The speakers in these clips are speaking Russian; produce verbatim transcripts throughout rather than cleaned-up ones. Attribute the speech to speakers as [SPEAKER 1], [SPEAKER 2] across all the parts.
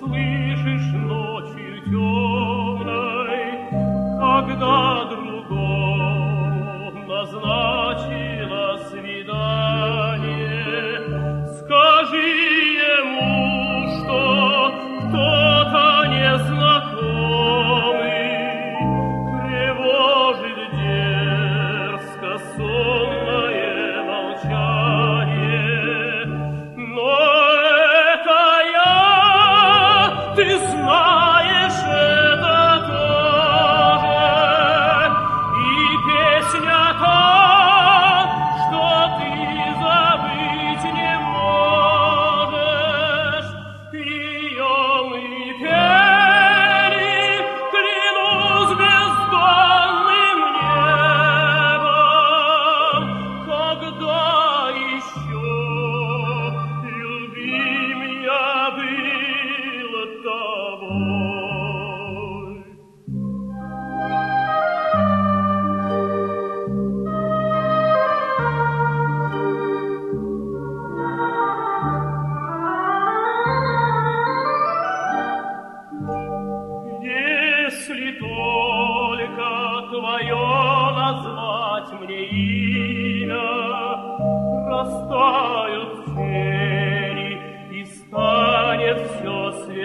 [SPEAKER 1] слышишь ночью темной, когда другом назначила свидание, скажи ему, что кто-то незнакомый тревожит дерзко сонное молчание. Но это я, ты знаешь это тоже, и песня та, что ты забыть не можешь. Ее мы пели, клянусь бездонным небом, когда еще любим я был тобой. Если только твое назвать мне имя, растают тени и станет все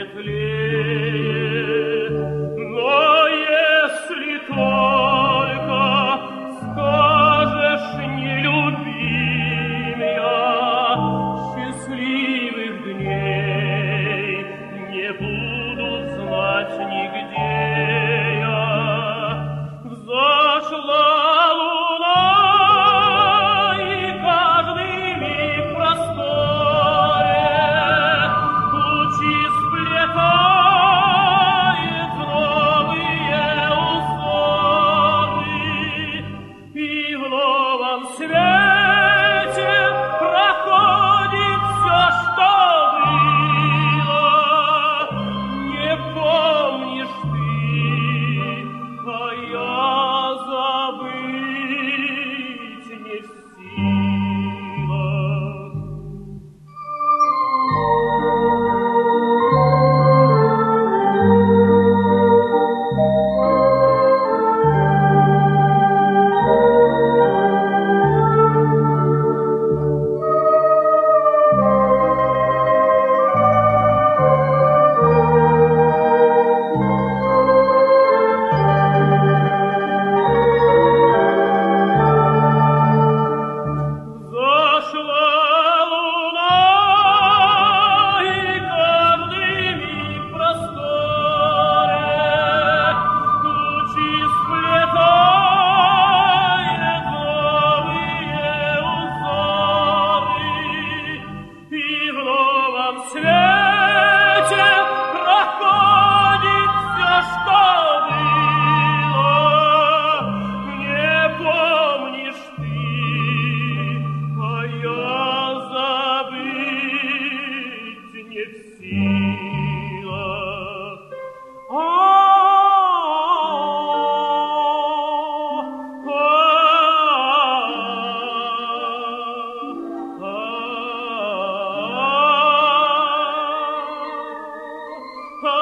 [SPEAKER 1] светлее. Но если только скажешь не любим я, счастливых дней не буду знать нигде я. Взошла луна, и каждый миг в просторе лучи сплетает новые узоры, и в новом свете проходит все, что было. Не помнишь ты, а я забыть не в силах. Зашла луна, и каждый миг в просторе лучи сплетает новые узоры, и в новом свете проходит все, что было. Не помнишь ты, а я забыть не в силах. А, а, а, а.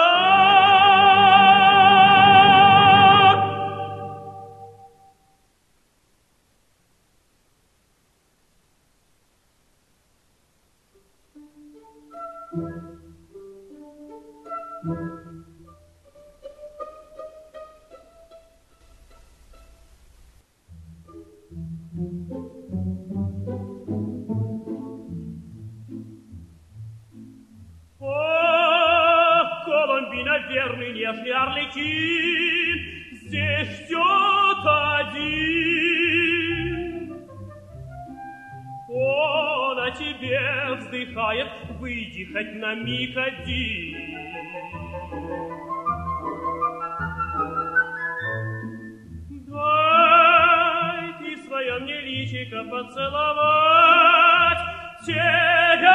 [SPEAKER 1] Ох, Колумбина, верный, нежный Арлекин, здесь ждет один. Он о тебе вздыхает, выйди хоть на миг один. Дай ты свое мне личико поцеловать, тебя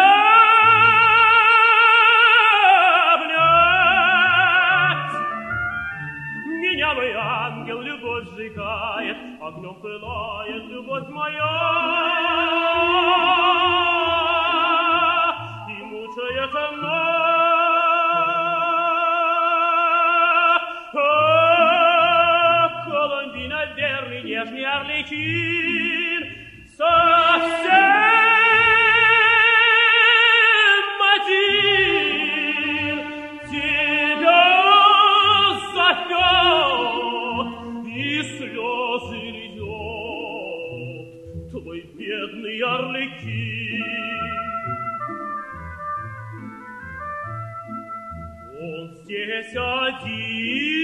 [SPEAKER 1] обнять. Меня мой ангел любовь сжигает, огнем пылает любовь моя, и мучает она. здесь один.